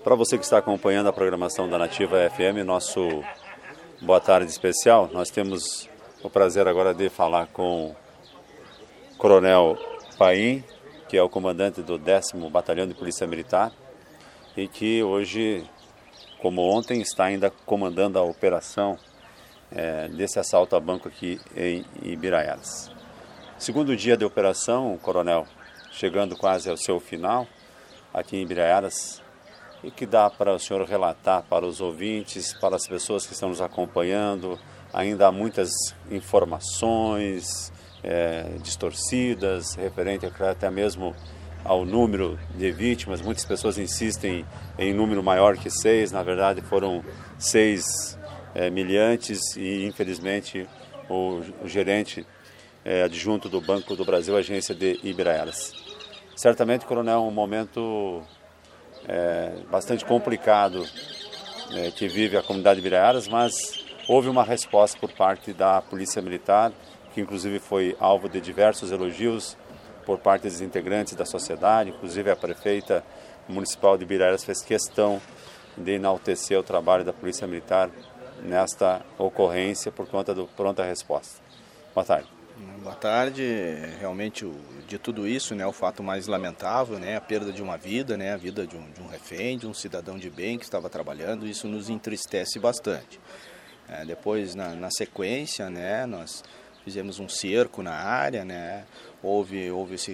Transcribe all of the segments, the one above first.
Para você que está acompanhando a programação da Nativa FM, nosso boa tarde especial, nós temos o prazer agora de falar com o Coronel Paim, que é o comandante do 10º Batalhão de Polícia Militar e que hoje, como ontem, está ainda comandando a operação desse assalto a banco aqui em Ibiraiaras. Segundo dia de operação, coronel, chegando quase ao seu final aqui em Ibiraiaras, e que dá para o senhor relatar para os ouvintes, para as pessoas que estão nos acompanhando? Ainda há muitas informações distorcidas, referente até mesmo ao número de vítimas. Muitas pessoas insistem em número maior que 6, na verdade foram 6 miliantes e infelizmente o gerente adjunto do Banco do Brasil, agência de Ibiraiaras. Certamente, coronel, um momento bastante complicado que vive a comunidade de Ibiraiaras, mas houve uma resposta por parte da Polícia Militar, que inclusive foi alvo de diversos elogios por parte dos integrantes da sociedade. Inclusive a prefeita municipal de Ibiraiaras fez questão de enaltecer o trabalho da Polícia Militar nesta ocorrência por conta do pronta resposta. Boa tarde. Boa tarde. Realmente, de tudo isso, o fato mais lamentável, a perda de uma vida, a vida de um refém, de um cidadão de bem que estava trabalhando, isso nos entristece bastante. Depois, na sequência, nós fizemos um cerco na área, houve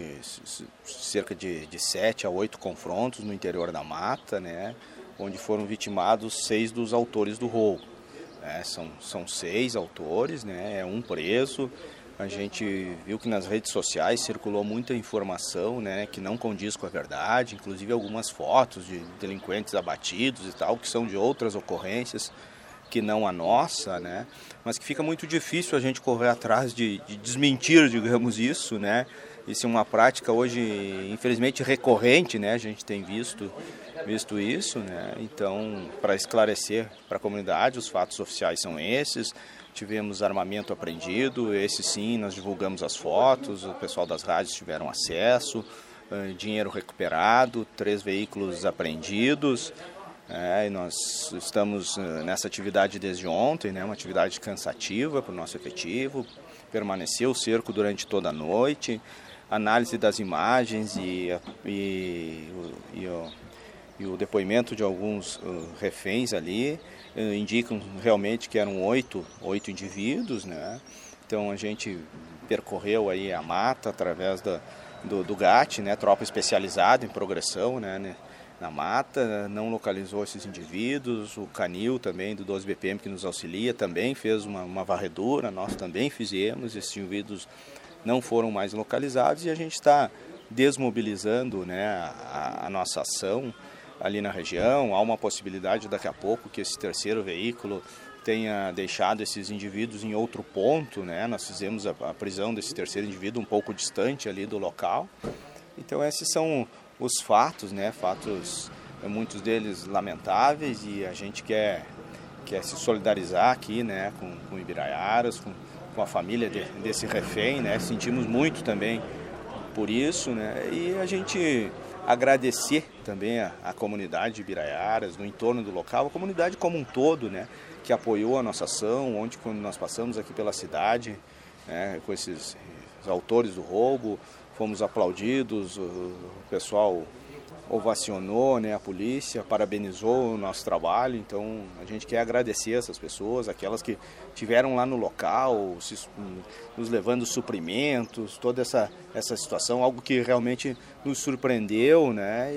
cerca de 7 a 8 confrontos no interior da mata, onde foram vitimados 6 dos autores do roubo. São 6 autores, um preso. A gente viu que nas redes sociais circulou muita informação, que não condiz com a verdade, inclusive algumas fotos de delinquentes abatidos e tal, que são de outras ocorrências que não a nossa, mas que fica muito difícil a gente correr atrás de desmentir, digamos isso, Isso é uma prática hoje, infelizmente, recorrente, a gente tem visto isso, Então, para esclarecer para a comunidade, os fatos oficiais são esses. Tivemos armamento apreendido, esse sim, nós divulgamos as fotos, o pessoal das rádios tiveram acesso, dinheiro recuperado, 3 veículos apreendidos. E nós estamos nessa atividade desde ontem, uma atividade cansativa para o nosso efetivo. Permaneceu o cerco durante toda a noite, análise das imagens e o depoimento de alguns reféns ali indicam realmente que eram 8 indivíduos, Então a gente percorreu aí a mata através do GAT, tropa especializada em progressão, na mata, não localizou esses indivíduos. O Canil também do 12 BPM que nos auxilia também fez uma varredura, nós também fizemos, esses indivíduos não foram mais localizados e a gente está desmobilizando a nossa ação ali na região. Há uma possibilidade daqui a pouco que esse terceiro veículo tenha deixado esses indivíduos em outro ponto, Nós fizemos a prisão desse terceiro indivíduo um pouco distante ali do local. Então esses são os fatos, fatos, muitos deles lamentáveis, e a gente quer se solidarizar aqui, com Ibiraiaras, com a família desse refém, Sentimos muito também por isso, E a gente agradecer também a comunidade de Ibiraiaras, no entorno do local, a comunidade como um todo, que apoiou a nossa ação, onde quando nós passamos aqui pela cidade, com esses autores do roubo, fomos aplaudidos, o pessoal ovacionou, a polícia parabenizou o nosso trabalho. Então a gente quer agradecer essas pessoas, aquelas que estiveram lá no local, nos levando suprimentos, toda essa situação, algo que realmente nos surpreendeu,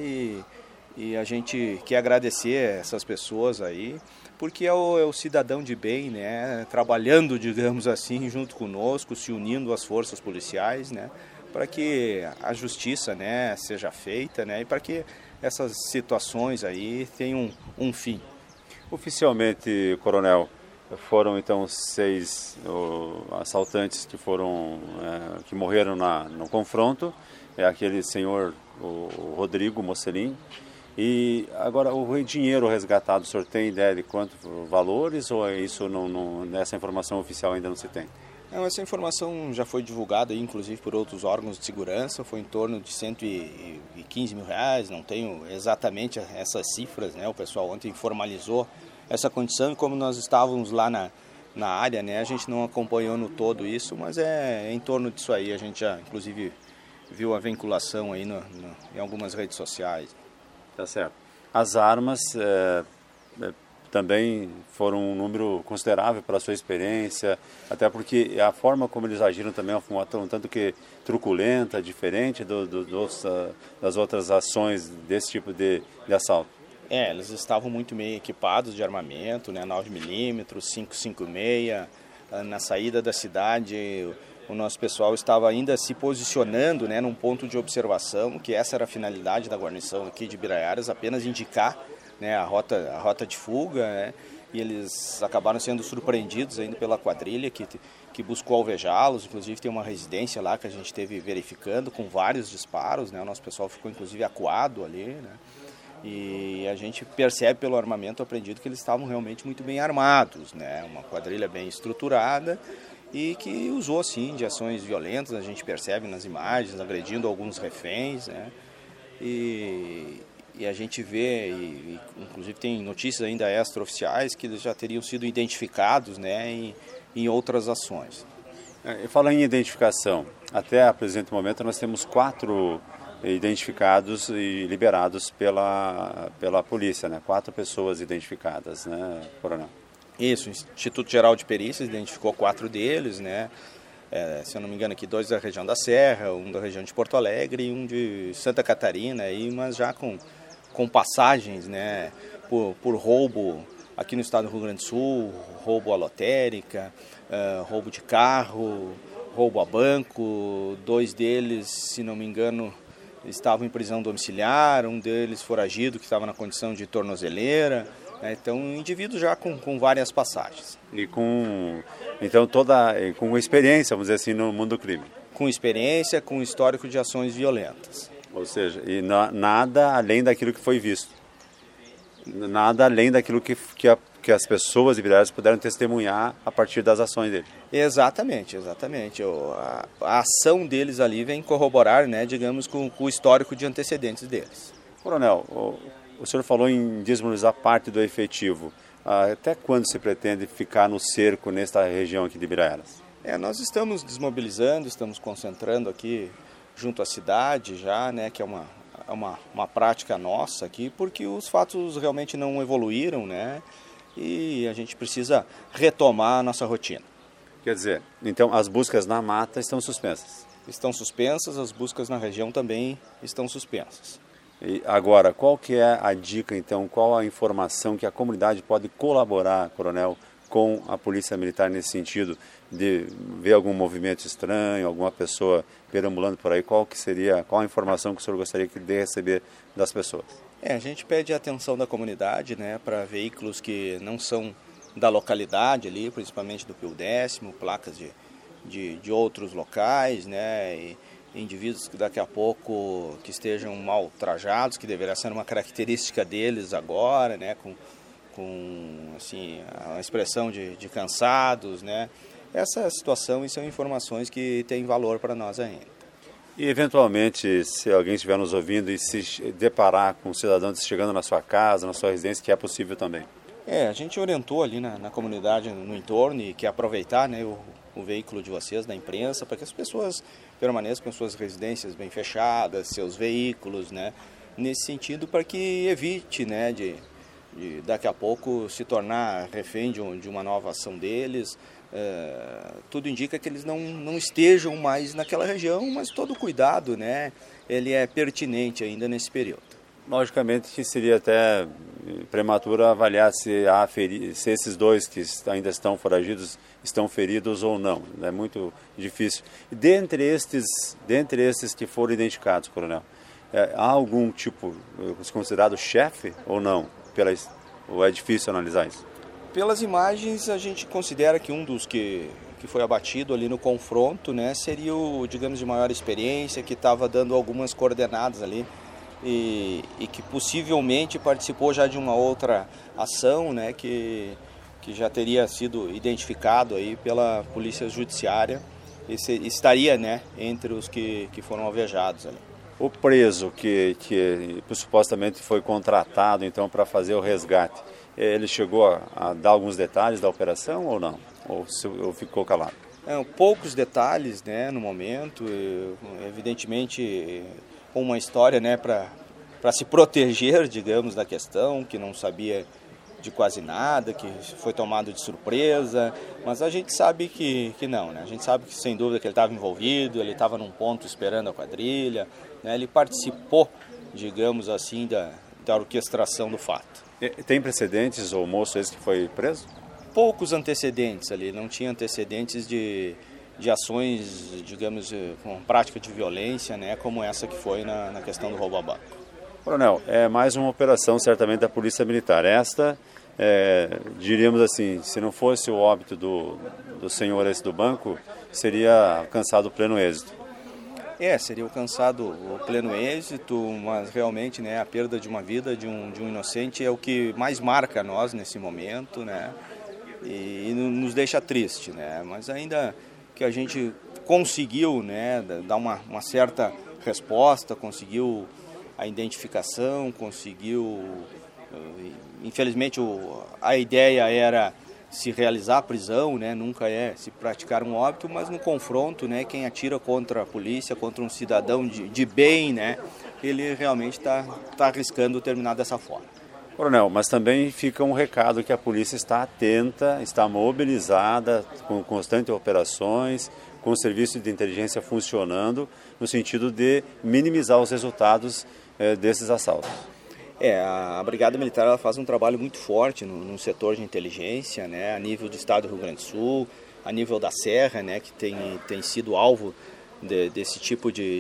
e a gente quer agradecer essas pessoas aí, porque é o cidadão de bem, trabalhando, digamos assim, junto conosco, se unindo às forças policiais, para que a justiça, seja feita, e para que essas situações aí tenham um fim. Oficialmente, coronel, foram então 6 assaltantes que morreram no confronto. É aquele senhor, o Rodrigo Mocelin. E agora, o dinheiro resgatado, o senhor tem ideia de quantos valores, ou isso essa informação oficial ainda não se tem? Essa informação já foi divulgada, inclusive, por outros órgãos de segurança, foi em torno de 115 mil reais, não tenho exatamente essas cifras, né? O pessoal ontem formalizou essa condição e como nós estávamos lá na área, né? A gente não acompanhou no todo isso, mas é em torno disso aí, a gente já, inclusive, viu a vinculação aí em algumas redes sociais. Tá certo. As armas também foram um número considerável para a sua experiência, até porque a forma como eles agiram também é um tanto que truculenta, diferente das outras ações desse tipo de assalto. Eles estavam muito bem equipados de armamento, né, 9mm, 5.56, na saída da cidade o nosso pessoal estava ainda se posicionando, né, num ponto de observação, que essa era a finalidade da guarnição aqui de Biraiaras, apenas indicar, né, a rota de fuga, né, e eles acabaram sendo surpreendidos ainda pela quadrilha que buscou alvejá-los. Inclusive tem uma residência lá que a gente esteve verificando com vários disparos, né, o nosso pessoal ficou inclusive acuado ali, né, e a gente percebe pelo armamento apreendido que eles estavam realmente muito bem armados, né, uma quadrilha bem estruturada e que usou sim de ações violentas, a gente percebe nas imagens, agredindo alguns reféns, né, e a gente vê, inclusive tem notícias ainda extraoficiais que eles já teriam sido identificados, né, em outras ações. Falando em identificação, até o presente momento nós temos 4 identificados e liberados pela polícia, né? 4 pessoas identificadas, né, coronel? Isso, o Instituto Geral de Perícias identificou 4 deles, né? Se eu não me engano aqui 2 da região da Serra, um da região de Porto Alegre e um de Santa Catarina, aí, mas já com passagens, né, por roubo aqui no estado do Rio Grande do Sul, roubo à lotérica, roubo de carro, roubo a banco. 2 deles, se não me engano, estavam em prisão domiciliar, um deles foragido que estava na condição de tornozeleira. Então, indivíduos já com várias passagens. E com experiência, vamos dizer assim, no mundo do crime. Com experiência, com histórico de ações violentas. Ou seja, nada além daquilo que foi visto. Nada além daquilo que as pessoas de Biraiaras puderam testemunhar a partir das ações dele. Exatamente. A ação deles ali vem corroborar, né, digamos, com o histórico de antecedentes deles. Coronel, o senhor falou em desmobilizar parte do efetivo. Até quando se pretende ficar no cerco nesta região aqui de Biraiaras? Nós estamos desmobilizando, estamos concentrando aqui junto à cidade já, né, que é uma prática nossa aqui, porque os fatos realmente não evoluíram, né, e a gente precisa retomar a nossa rotina. Quer dizer, então as buscas na mata estão suspensas? Estão suspensas, as buscas na região também estão suspensas. E agora, qual que é a dica, então, qual a informação que a comunidade pode colaborar, coronel, com a Polícia Militar nesse sentido, de ver algum movimento estranho, alguma pessoa perambulando por aí, qual a informação que o senhor gostaria de receber das pessoas? A gente pede a atenção da comunidade, né, para veículos que não são da localidade ali, principalmente do Pio 10º, placas de outros locais, né, e indivíduos que daqui a pouco que estejam mal trajados, que deverá ser uma característica deles agora, né, com assim, a expressão de cansados, né? Essa situação e são informações que têm valor para nós ainda. E eventualmente, se alguém estiver nos ouvindo e se deparar com um cidadão chegando na sua casa, na sua residência, que é possível também? A gente orientou ali na comunidade, no entorno, e que aproveitar, né, o veículo de vocês, da imprensa, para que as pessoas permaneçam com suas residências bem fechadas, seus veículos, né? Nesse sentido, para que evite, né, de daqui a pouco se tornar refém de uma nova ação deles. Tudo indica que eles não estejam mais naquela região, mas todo cuidado, né, ele é pertinente ainda nesse período. Logicamente que seria até prematuro avaliar se esses 2 que ainda estão foragidos estão feridos ou não. É muito difícil. E dentre estes que foram identificados, coronel, há algum tipo considerado chefe ou não? Ou é difícil analisar isso? Pelas imagens, a gente considera que um dos que foi abatido ali no confronto, né, seria o, digamos, de maior experiência, que estava dando algumas coordenadas ali e que possivelmente participou já de uma outra ação, né, que que já teria sido identificado aí pela Polícia Judiciária, estaria, né, entre os que foram alvejados ali. O preso que supostamente foi contratado então para fazer o resgate, ele chegou a dar alguns detalhes da operação ou não? Ou ficou calado? Poucos detalhes, né, no momento, evidentemente uma história, né, para se proteger, digamos, da questão, que não sabia de quase nada, que foi tomado de surpresa, mas a gente sabe que não, né? A gente sabe que sem dúvida que ele estava envolvido, ele estava num ponto esperando a quadrilha, né? Ele participou, digamos assim, da orquestração do fato. Tem precedentes o moço esse que foi preso? Poucos antecedentes ali, não tinha antecedentes de ações, digamos, com prática de violência, né? Como essa que foi na questão do roubo a banco. Coronel, é mais uma operação certamente da Polícia Militar. Esta, diríamos assim, se não fosse o óbito do senhor esse do banco, seria alcançado o pleno êxito. Seria alcançado o pleno êxito, mas realmente, né, a perda de uma vida de um inocente é o que mais marca nós nesse momento, né, e nos deixa triste, né, mas ainda que a gente conseguiu, né, dar uma certa resposta, conseguiu a identificação, conseguiu, infelizmente a ideia era se realizar a prisão, né? Nunca se praticar um óbito, mas no confronto, né, quem atira contra a polícia, contra um cidadão de bem, né, ele realmente está arriscando terminar dessa forma. Coronel, mas também fica um recado que a polícia está atenta, está mobilizada, com constantes operações, com o serviço de inteligência funcionando, no sentido de minimizar os resultados desses assaltos. A Brigada Militar ela faz um trabalho muito forte no setor de inteligência, né, a nível do estado do Rio Grande do Sul, a nível da Serra, né, que tem sido alvo desse tipo de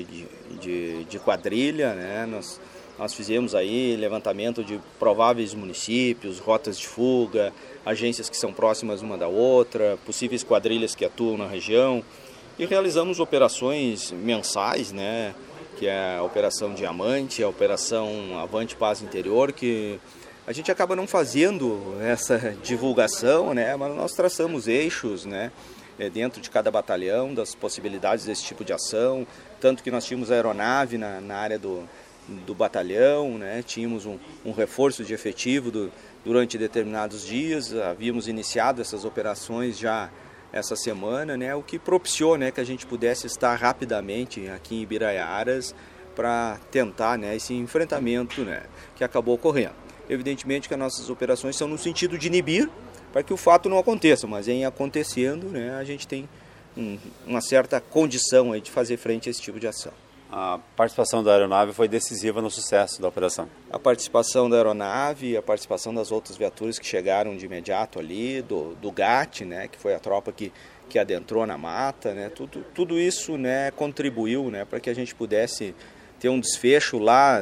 quadrilha, né. Nós fizemos aí levantamento de prováveis municípios, rotas de fuga, agências que são próximas uma da outra, possíveis quadrilhas que atuam na região, e realizamos operações mensais, né, que é a Operação Diamante, a Operação Avante Paz Interior, que a gente acaba não fazendo essa divulgação, né, mas nós traçamos eixos, né, dentro de cada batalhão, das possibilidades desse tipo de ação, tanto que nós tínhamos a aeronave na área do batalhão, né, tínhamos um reforço de efetivo durante determinados dias, havíamos iniciado essas operações já essa semana, né, o que propiciou, né, que a gente pudesse estar rapidamente aqui em Ibiraiaras para tentar, né, esse enfrentamento, né, que acabou ocorrendo. Evidentemente que as nossas operações são no sentido de inibir para que o fato não aconteça, mas em acontecendo, né, a gente tem uma certa condição aí de fazer frente a esse tipo de ação. A participação da aeronave foi decisiva no sucesso da operação. A participação da aeronave, a participação das outras viaturas que chegaram de imediato ali, do GAT, né, que foi a tropa que adentrou na mata, né, tudo isso, né, contribuiu, né, para que a gente pudesse ter um desfecho lá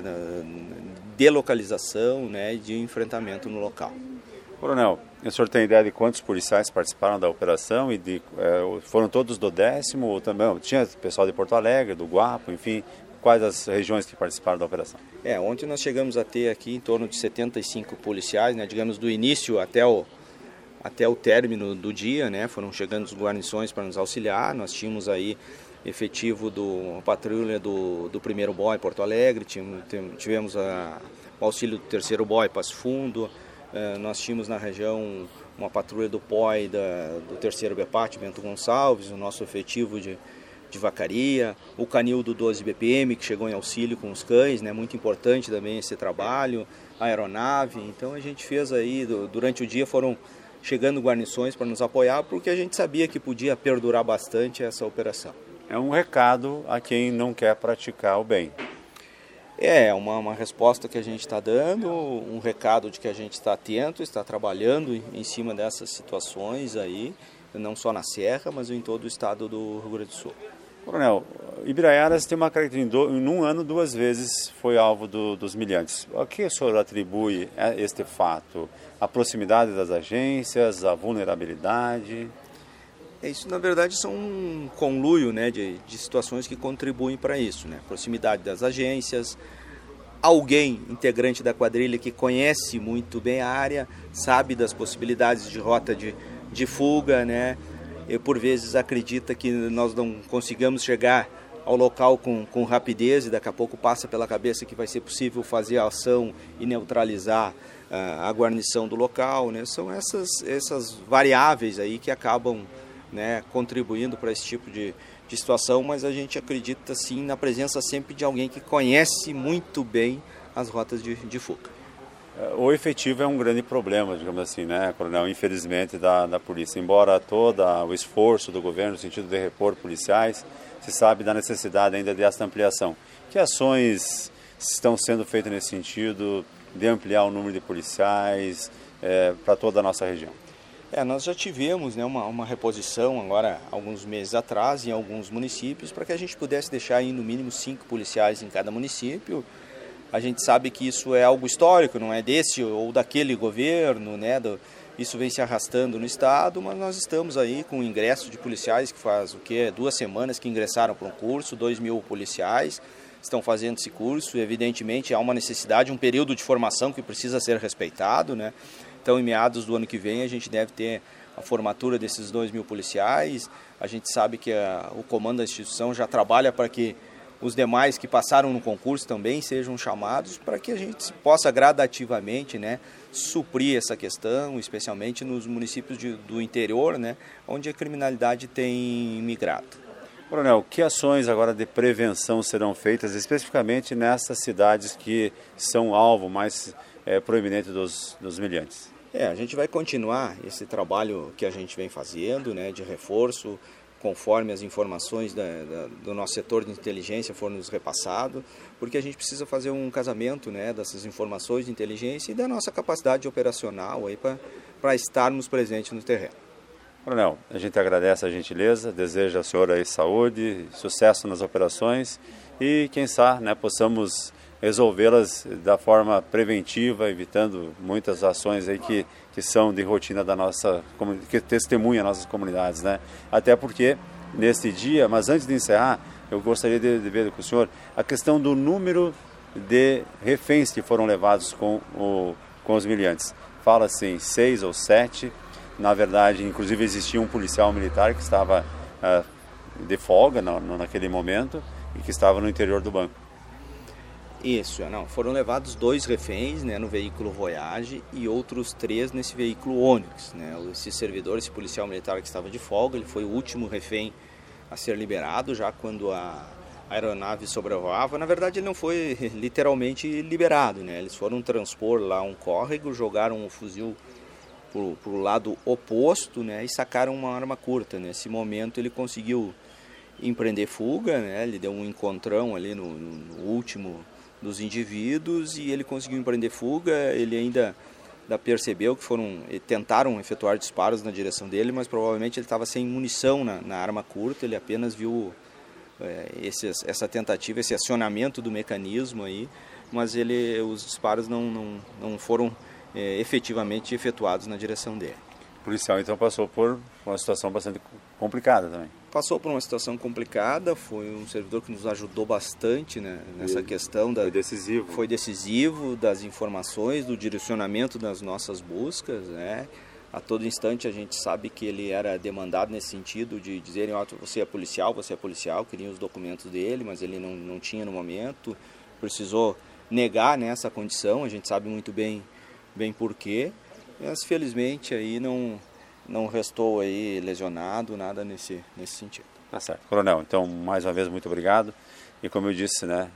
de localização, né, de enfrentamento no local. Coronel, o senhor tem ideia de quantos policiais participaram da operação e foram todos do 10º ou também tinha pessoal de Porto Alegre, do Guapo, enfim, quais as regiões que participaram da operação? Ontem nós chegamos a ter aqui em torno de 75 policiais, né, digamos do início até o término do dia, né, foram chegando as guarnições para nos auxiliar, nós tínhamos aí efetivo a patrulha do 1º BOI Porto Alegre, tivemos o auxílio do 3º BOI Passo Fundo, nós tínhamos na região uma patrulha do POI do 3º BPAT, Bento Gonçalves, o nosso efetivo de Vacaria, o canil do 12 BPM que chegou em auxílio com os cães, né, muito importante também esse trabalho, a aeronave, então a gente fez aí, durante o dia foram chegando guarnições para nos apoiar, porque a gente sabia que podia perdurar bastante essa operação. É um recado a quem não quer praticar o bem. Uma resposta que a gente está dando, um recado de que a gente está atento, está trabalhando em cima dessas situações aí, não só na Serra, mas em todo o estado do Rio Grande do Sul. Coronel, Ibiraiaras tem uma característica, em um ano 2 vezes foi alvo dos milhantes. O que o senhor atribui a este fato? A proximidade das agências, a vulnerabilidade? Isso, na verdade, são um conluio, né, de situações que contribuem para isso, né? Proximidade das agências, alguém integrante da quadrilha que conhece muito bem a área, sabe das possibilidades de rota de fuga, né? E por vezes acredita que nós não consigamos chegar ao local com rapidez e daqui a pouco passa pela cabeça que vai ser possível fazer a ação e neutralizar a guarnição do local, né? São essas variáveis aí que acabam, né, contribuindo para esse tipo de situação, mas a gente acredita sim na presença sempre de alguém que conhece muito bem as rotas de fuga. O efetivo é um grande problema, digamos assim, né, coronel, infelizmente, da polícia. Embora todo o esforço do governo no sentido de repor policiais, se sabe da necessidade ainda dessa ampliação. Que ações estão sendo feitas nesse sentido de ampliar o número de policiais para toda a nossa região? Nós já tivemos, né, uma reposição agora, alguns meses atrás, em alguns municípios, para que a gente pudesse deixar aí, no mínimo 5 policiais em cada município. A gente sabe que isso é algo histórico, não é desse ou daquele governo, né? Isso vem se arrastando no estado, mas nós estamos aí com o ingresso de policiais que faz 2 semanas que ingressaram para um curso, 2.000 policiais estão fazendo esse curso. Evidentemente há uma necessidade, um período de formação que precisa ser respeitado, né? Então, em meados do ano que vem, a gente deve ter a formatura desses 2.000 policiais. A gente sabe que o comando da instituição já trabalha para que os demais que passaram no concurso também sejam chamados para que a gente possa gradativamente, né, suprir essa questão, especialmente nos municípios do interior, né, onde a criminalidade tem migrado. Coronel, que ações agora de prevenção serão feitas especificamente nessas cidades que são alvo mais proeminente dos meliantes? A gente vai continuar esse trabalho que a gente vem fazendo, né, de reforço, conforme as informações do nosso setor de inteligência foram nos repassados, porque a gente precisa fazer um casamento, né, dessas informações de inteligência e da nossa capacidade operacional aí para estarmos presentes no terreno. Coronel, a gente agradece a gentileza, deseja ao senhor aí saúde, sucesso nas operações e, quem sabe, né, possamos resolvê-las da forma preventiva, evitando muitas ações aí que são de rotina da nossa, que testemunha nossas comunidades, né? Até porque neste dia, mas antes de encerrar, eu gostaria de ver com o senhor a questão do número de reféns que foram levados com os meliantes. Fala-se em 6 ou 7, na verdade, inclusive existia um policial militar que estava de folga naquele momento e que estava no interior do banco. Isso, foram levados 2 reféns, né, no veículo Voyage e outros 3 nesse veículo Onix, né. Esse servidor, esse policial militar que estava de folga, ele foi o último refém a ser liberado, já quando a aeronave sobrevoava. Na verdade, ele não foi literalmente liberado, né. Eles foram transpor lá um córrego, jogaram o fuzil para o lado oposto, né, e sacaram uma arma curta. Nesse momento ele conseguiu empreender fuga, né, ele deu um encontrão ali no último dos indivíduos e ele conseguiu empreender fuga. Ele ainda percebeu que tentaram efetuar disparos na direção dele, mas provavelmente ele estava sem munição na arma curta. Ele apenas viu essa tentativa, esse acionamento do mecanismo aí, mas os disparos não foram efetivamente efetuados na direção dele. O policial então passou por uma situação bastante complicada também. Passou por uma situação complicada, foi um servidor que nos ajudou bastante, né, nessa questão. Foi decisivo. Foi decisivo das informações, do direcionamento das nossas buscas, né. A todo instante a gente sabe que ele era demandado nesse sentido de dizerem, você é policial, queriam os documentos dele, mas ele não tinha no momento, precisou negar, né, essa condição, a gente sabe muito bem por quê, mas felizmente aí não restou aí lesionado, nada nesse sentido. Tá certo. Coronel, então, mais uma vez, muito obrigado. E como eu disse, né,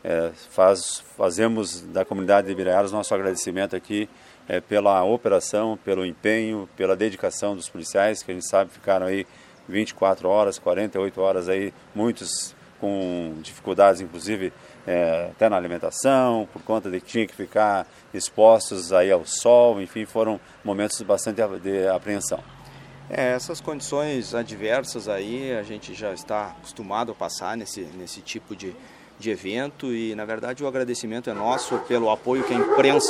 fazemos da comunidade de Ibiraiaras nosso agradecimento aqui pela operação, pelo empenho, pela dedicação dos policiais, que a gente sabe ficaram aí 24 horas, 48 horas aí, muitos com dificuldades, inclusive, até na alimentação, por conta de que tinha que ficar expostos aí ao sol, enfim, foram momentos bastante de apreensão. Essas condições adversas aí a gente já está acostumado a passar nesse tipo de evento e, na verdade, o agradecimento é nosso pelo apoio que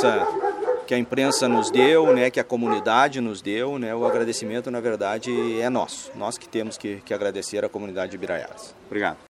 a imprensa nos deu, né, que a comunidade nos deu, né, o agradecimento, na verdade, é nosso. Nós que temos que agradecer à comunidade de Ibiraiaras. Obrigado.